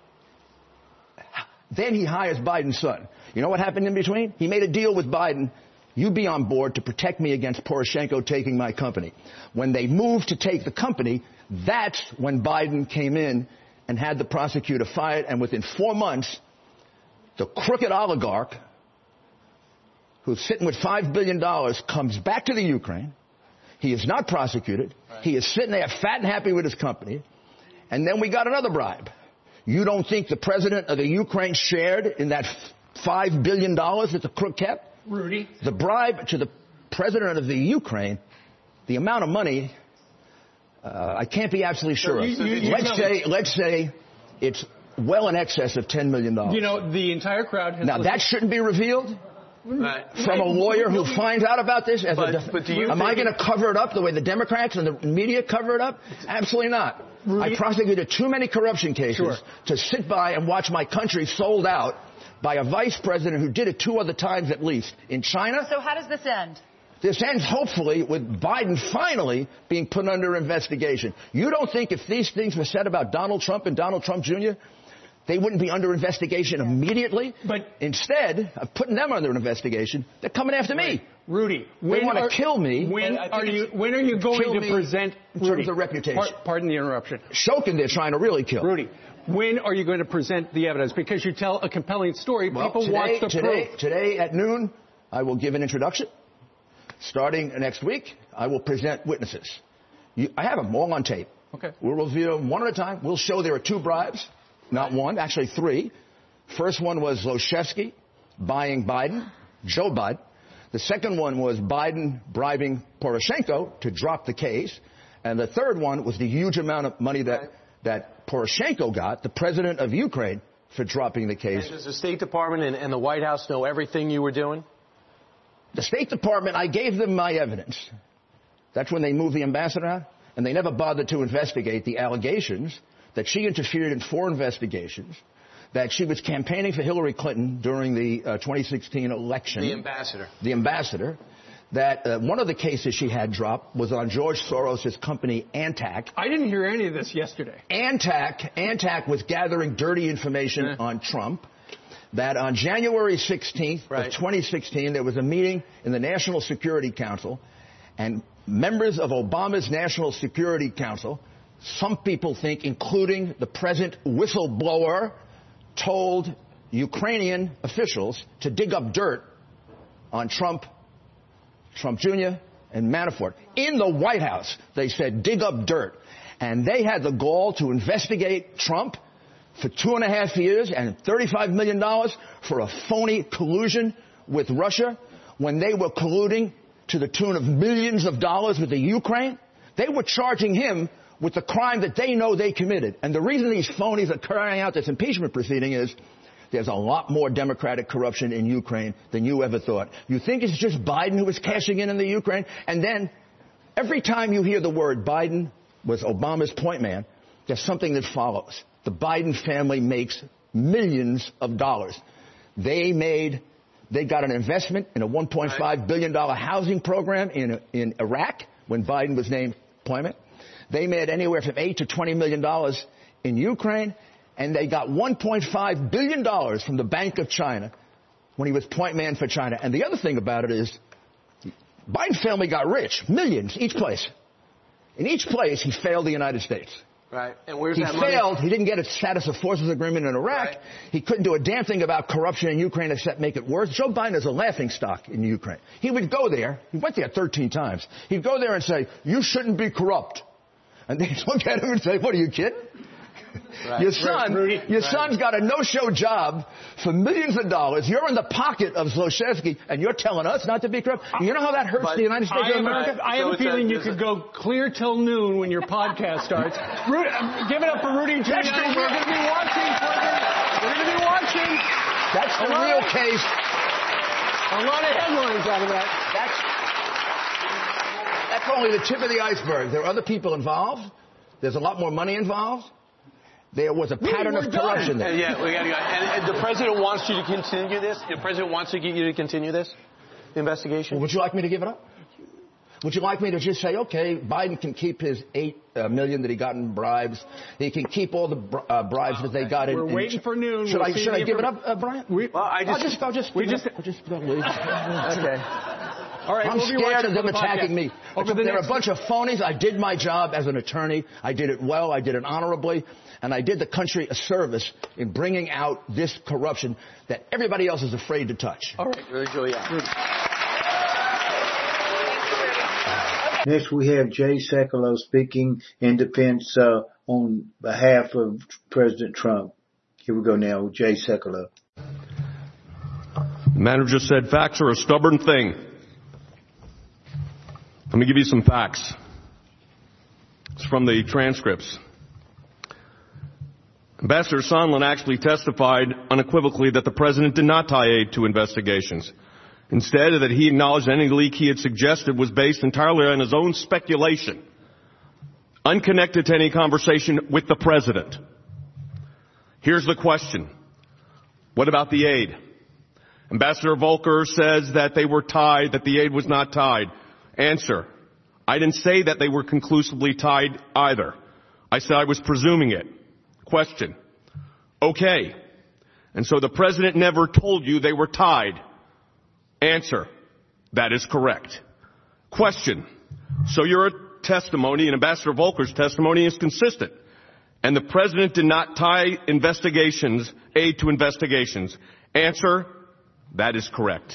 Then he hires Biden's son. You know what happened in between? He made a deal with Biden. You be on board to protect me against Poroshenko taking my company. When they moved to take the company, that's when Biden came in and had the prosecutor fired. And within 4 months, the crooked oligarch who's sitting with $5 billion comes back to the Ukraine. He is not prosecuted. He is sitting there fat and happy with his company. And then we got another bribe. You don't think the president of the Ukraine shared in that $5 billion that the crook kept? Rudy? The bribe to the president of the Ukraine, the amount of money, I can't be absolutely sure of. Let's say it's well in excess of $10 million. You know, the entire crowd has... Now, that shouldn't be revealed? From a lawyer who finds out about this? Am I going to cover it up the way the Democrats and the media cover it up? Absolutely not. I prosecuted too many corruption cases to sit by and watch my country sold out by a vice president who did it 2 other times at least in China. So how does this end? This ends, hopefully, with Biden finally being put under investigation. You don't think if these things were said about Donald Trump and Donald Trump Jr., they wouldn't be under investigation immediately? But instead of putting them under investigation, they're coming after me. Rudy, they want to kill me. When are you going to present... In terms of reputation. Pardon the interruption. Shokin they're trying to really kill. Rudy, when are you going to present the evidence? Because you tell a compelling story. Well, people watch the proof. Today at noon, I will give an introduction. Starting next week, I will present witnesses. I have them all on tape. Okay. We'll reveal them one at a time. We'll show there are 2 bribes, not one, actually 3. First one was Zlochevsky buying Biden, Joe Biden. The second one was Biden bribing Poroshenko to drop the case. And the third one was the huge amount of money that Poroshenko got, the president of Ukraine, for dropping the case. And does the State Department and the White House know everything you were doing? The State Department, I gave them my evidence. That's when they moved the ambassador out. And they never bothered to investigate the allegations that she interfered in 4 investigations, that she was campaigning for Hillary Clinton during the 2016 election. The ambassador. The ambassador. That one of the cases she had dropped was on George Soros' company, Antac. I didn't hear any of this yesterday. Antac was gathering dirty information on Trump. That on January 16th of 2016, there was a meeting in the National Security Council, and members of Obama's National Security Council, some people think, including the present whistleblower, told Ukrainian officials to dig up dirt on Trump Jr., and Manafort. In the White House, they said, dig up dirt. And they had the gall to investigate Trump for 2.5 years and $35 million for a phony collusion with Russia when they were colluding to the tune of millions of dollars with the Ukraine. They were charging him with the crime that they know they committed. And the reason these phonies are carrying out this impeachment proceeding is there's a lot more Democratic corruption in Ukraine than you ever thought. You think it's just Biden who was cashing in the Ukraine? And then every time you hear the word Biden was Obama's point man, there's something that follows. The Biden family makes millions of dollars. They got an investment in a $1.5 billion housing program in Iraq when Biden was named point man. They made anywhere from $8 to $20 million in Ukraine. And they got $1.5 billion from the Bank of China when he was point man for China. And the other thing about it is Biden's family got rich, millions, each place. In each place, he failed the United States. Right. And where's that money? He failed. He didn't get a status of forces agreement in Iraq. Right. He couldn't do a damn thing about corruption in Ukraine except make it worse. Joe Biden is a laughingstock in Ukraine. He would go there. He went there 13 times. He'd go there and say, you shouldn't be corrupt. And they'd look at him and say, what, are you kidding? Right. Your son's got a no-show job for millions of dollars. You're in the pocket of Zlochevsky, and you're telling us not to be corrupt. You know how that hurts the United States of America? I have a feeling you could go clear till noon when your podcast starts. Give it up for Rudy Giuliani. We're going to be watching. We're going to be watching. That's the real case. A lot of headlines out of that. That's only the tip of the iceberg. There are other people involved. There's a lot more money involved. There was a pattern of corruption there. Yeah, we got to go. And the president wants you to continue this? The president wants you to continue this investigation? Well, would you like me to give it up? Would you like me to just say, okay, Biden can keep his $8 million that he got in bribes. He can keep all the bribes that they got in. We're waiting for noon. Should I give it up, Brian? I'll just don't leave. Okay. All right, I'm scared of them attacking me. There are a bunch of phonies. I did my job as an attorney. I did it well. I did it honorably. And I did the country a service in bringing out this corruption that everybody else is afraid to touch. All right, Rudy Giuliani. Next, we have Jay Sekulow speaking in defense on behalf of President Trump. Here we go now, Jay Sekulow. The manager said facts are a stubborn thing. Let me give you some facts. It's from the transcripts. Ambassador Sondland actually testified unequivocally that the president did not tie aid to investigations. Instead, that he acknowledged any leak he had suggested was based entirely on his own speculation, unconnected to any conversation with the president. Here's the question. What about the aid? Ambassador Volker says that they were tied, that the aid was not tied. Answer. I didn't say that they were conclusively tied either. I said I was presuming it. Question. Okay. And so the president never told you they were tied. Answer. That is correct. Question. So your testimony and Ambassador Volker's testimony is consistent. And the president did not tie investigations, aid to investigations. Answer. That is correct.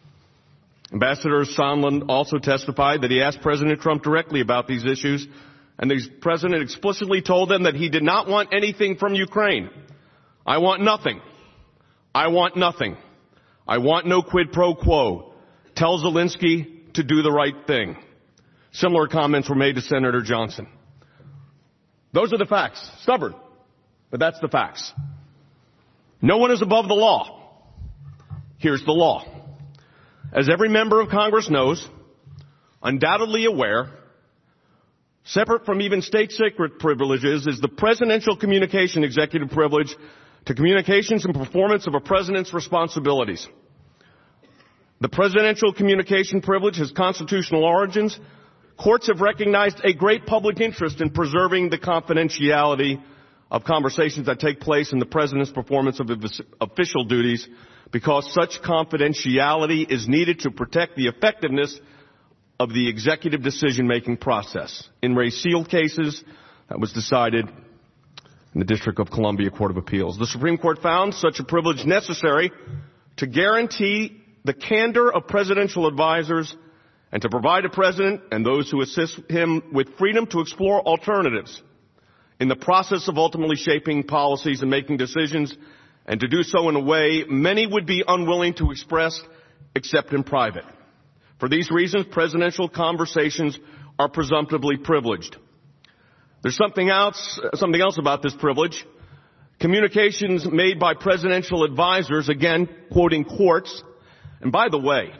Ambassador Sondland also testified that he asked President Trump directly about these issues And the president explicitly told them that he did not want anything from Ukraine. I want nothing. I want nothing. I want no quid pro quo. Tell Zelensky to do the right thing. Similar comments were made to Senator Johnson. Those are the facts. Stubborn, but that's the facts. No one is above the law. Here's the law. As every member of Congress knows, undoubtedly aware, separate from even state secret privileges is the presidential communication executive privilege to communications and performance of a president's responsibilities. The presidential communication privilege has constitutional origins. Courts have recognized a great public interest in preserving the confidentiality of conversations that take place in the president's performance of his official duties because such confidentiality is needed to protect the effectiveness of the executive decision-making process. In Ray Seal cases, that was decided in the District of Columbia Court of Appeals. The Supreme Court found such a privilege necessary to guarantee the candor of presidential advisors and to provide a president and those who assist him with freedom to explore alternatives in the process of ultimately shaping policies and making decisions, and to do so in a way many would be unwilling to express except in private. For these reasons, presidential conversations are presumptively privileged. There's something else about this privilege. Communications made by presidential advisors, again, quoting courts. And by the way,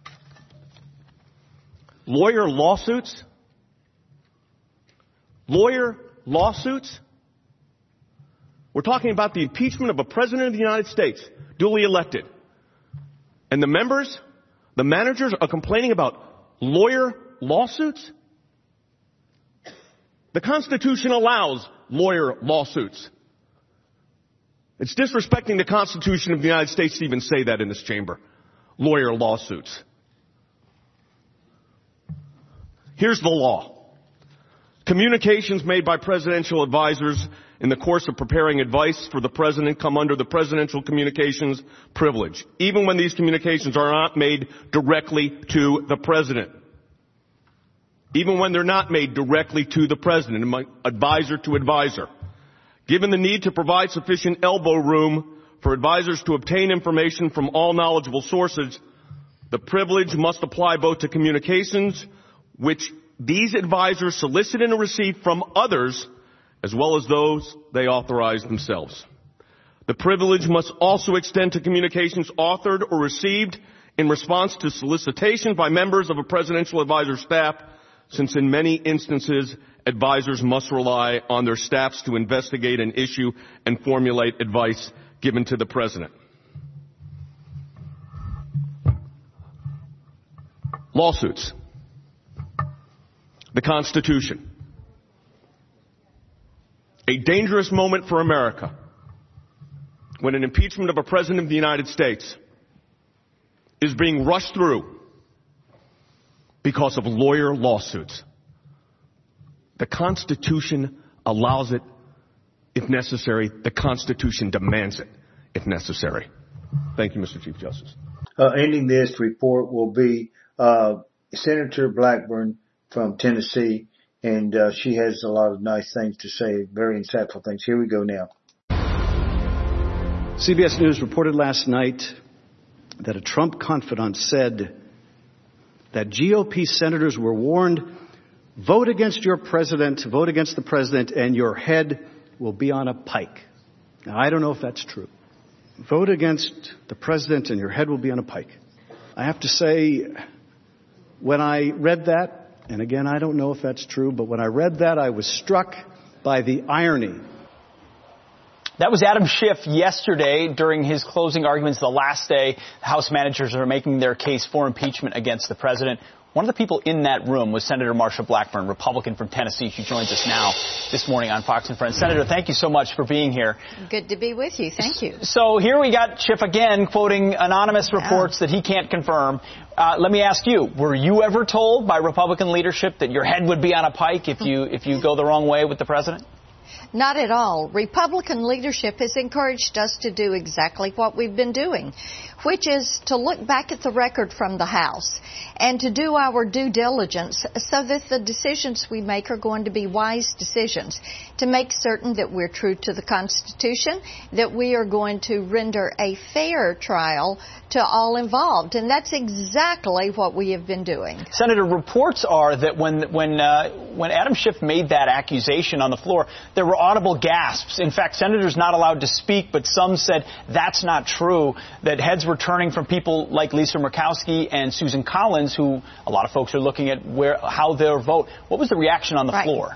lawyer lawsuits? We're talking about the impeachment of a president of the United States, duly elected. And the managers are complaining about lawyer lawsuits? The Constitution allows lawyer lawsuits. It's disrespecting the Constitution of the United States to even say that in this chamber. Lawyer lawsuits. Here's the law. Communications made by presidential advisors in the course of preparing advice for the president come under the presidential communications privilege, even when these communications are not made directly to the president. Even when they're not made directly to the president, advisor to advisor. Given the need to provide sufficient elbow room for advisors to obtain information from all knowledgeable sources, the privilege must apply both to communications which these advisors solicit and receive from others, as well as those they authorize themselves. The privilege must also extend to communications authored or received in response to solicitations by members of a presidential advisor's staff, since in many instances, advisors must rely on their staffs to investigate an issue and formulate advice given to the president. Lawsuits. The Constitution. A dangerous moment for America when an impeachment of a president of the United States is being rushed through because of lawyer lawsuits. The Constitution allows it if necessary. The Constitution demands it if necessary. Thank you, Mr. Chief Justice. Ending this report will be Senator Blackburn from Tennessee, and she has a lot of nice things to say, very insightful things. Here we go now. CBS News reported last night that a Trump confidant said that GOP senators were warned, vote against your president, vote against the president, and your head will be on a pike. Now, I don't know if that's true. Vote against the president and your head will be on a pike. I have to say, when I read that, and again, I don't know if that's true, but when I read that, I was struck by the irony. That was Adam Schiff yesterday during his closing arguments the last day. The House managers are making their case for impeachment against the president. One of the people in that room was Senator Marsha Blackburn, Republican from Tennessee. She joins us now this morning on Fox and Friends. Senator, thank you so much for being here. Good to be with you. Thank you. So here we got Schiff again quoting anonymous reports that he can't confirm. Let me ask you, were you ever told by Republican leadership that your head would be on a pike if you go the wrong way with the president? Not at all. Republican leadership has encouraged us to do exactly what we've been doing, which is to look back at the record from the House and to do our due diligence so that the decisions we make are going to be wise decisions, to make certain that we're true to the Constitution, that we are going to render a fair trial to all involved. And that's exactly what we have been doing. Senator, reports are that when Adam Schiff made that accusation on the floor, there were audible gasps. In fact, senators not allowed to speak, but some said that's not true, that heads were turning from people like Lisa Murkowski and Susan Collins, who a lot of folks are looking at how they'll vote. What was the reaction on the floor?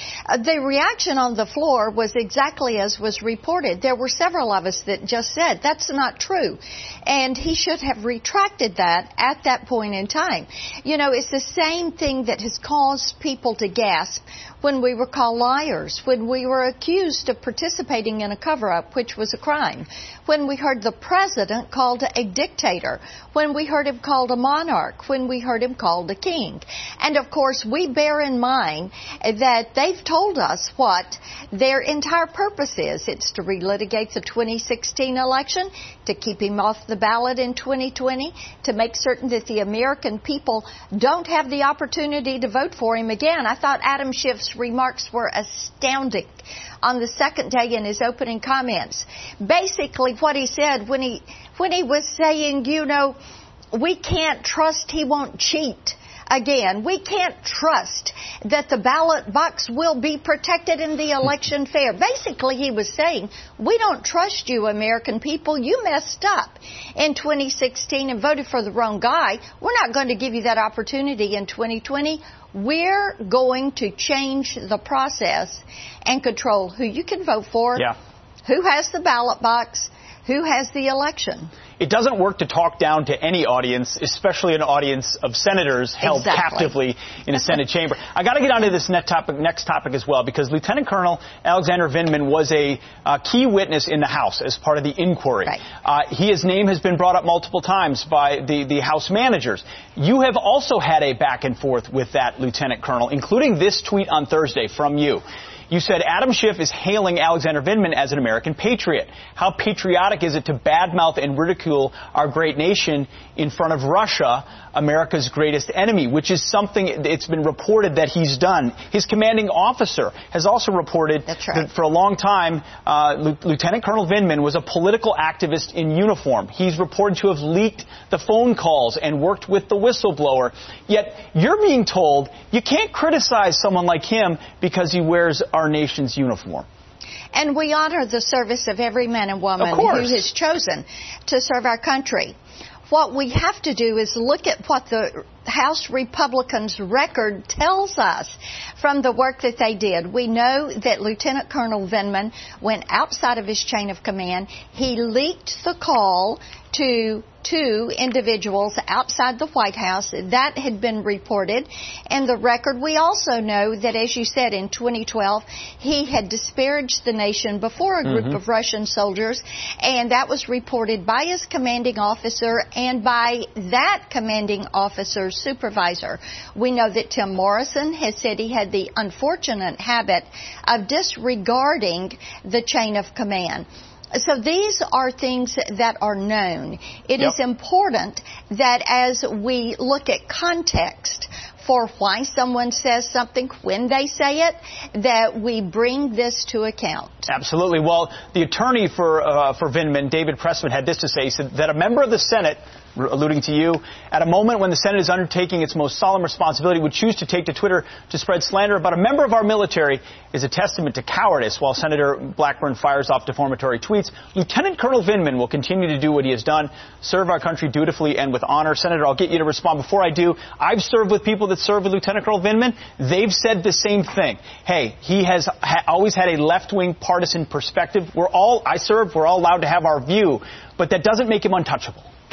The reaction on the floor was exactly as was reported. There were several of us that just said, that's not true. And he should have retracted that at that point in time. You know, it's the same thing that has caused people to gasp when we were called liars, when we were accused of participating in a cover-up, which was a crime, when we heard the president called a dictator, when we heard him called a monarch, when we heard him called a king. And, of course, we bear in mind that they've told us what their entire purpose is. It's to relitigate the 2016 election, to keep him off the ballot in 2020, to make certain that the American people don't have the opportunity to vote for him again. I thought Adam Schiff's remarks were astounding on the second day in his opening comments. Basically, what he said when he was saying, you know, we can't trust he won't cheat again. We can't trust that the ballot box will be protected in the election fair. Basically, he was saying, we don't trust you, American people. You messed up in 2016 and voted for the wrong guy. We're not going to give you that opportunity in 2020. We're going to change the process and control who you can vote for, who has the ballot box, who has the election. It doesn't work to talk down to any audience, especially an audience of senators held captively in a Senate chamber. I got to get onto this next topic as well, because Lieutenant Colonel Alexander Vindman was a key witness in the House as part of the inquiry. His name has been brought up multiple times by the House managers. You have also had a back and forth with that Lieutenant Colonel, including this tweet on Thursday from you. You said Adam Schiff is hailing Alexander Vindman as an American patriot. How patriotic is it to badmouth and ridicule our great nation in front of Russia, America's greatest enemy, which is something it's been reported that he's done. His commanding officer has also reported that for a long time, Lieutenant Colonel Vindman was a political activist in uniform. He's reported to have leaked the phone calls and worked with the whistleblower. Yet you're being told you can't criticize someone like him because he wears our nation's uniform. And we honor the service of every man and woman who has chosen to serve our country. What we have to do is look at what the House Republicans' record tells us from the work that they did. We know that Lieutenant Colonel Vindman went outside of his chain of command. He leaked the call to two individuals outside the White House. That had been reported in the record. We also know that, as you said, in 2012, he had disparaged the nation before a group of Russian soldiers, and that was reported by his commanding officer and by that commanding officer's supervisor. We know that Tim Morrison has said he had the unfortunate habit of disregarding the chain of command. So these are things that are known. It is important that as we look at context for why someone says something, when they say it, that we bring this to account. Absolutely. Well, the attorney for Vindman, David Pressman, had this to say. He said that a member of the Senate, alluding to you, at a moment when the Senate is undertaking its most solemn responsibility, would choose to take to Twitter to spread slander about a member of our military is a testament to cowardice. While Senator Blackburn fires off defamatory tweets, Lieutenant Colonel Vindman will continue to do what he has done, serve our country dutifully and with honor. Senator, I'll get you to respond. Before I do, I've served with people that served with Lieutenant Colonel Vindman. They've said the same thing. Hey, he has always had a left-wing partisan perspective. We're all allowed to have our view, but that doesn't make him untouchable.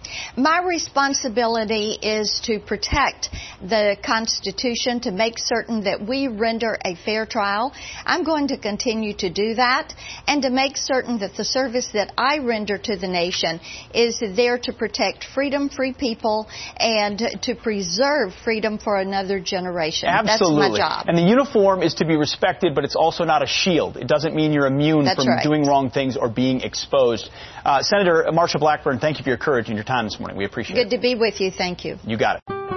My responsibility is to protect the Constitution, to make certain that we render a fair trial. I'm going to continue to do that, and to make certain that the service that I render to the nation is there to protect freedom, free people, and to preserve freedom for another generation. Absolutely. That's my job. And the uniform is to be respected, but it's also not a shield. It doesn't mean you're immune from doing wrong things or being exposed. Senator Marsha Blackburn, thank you for your courage and your time this morning. We appreciate it. Good to be with you. Thank you. You got it.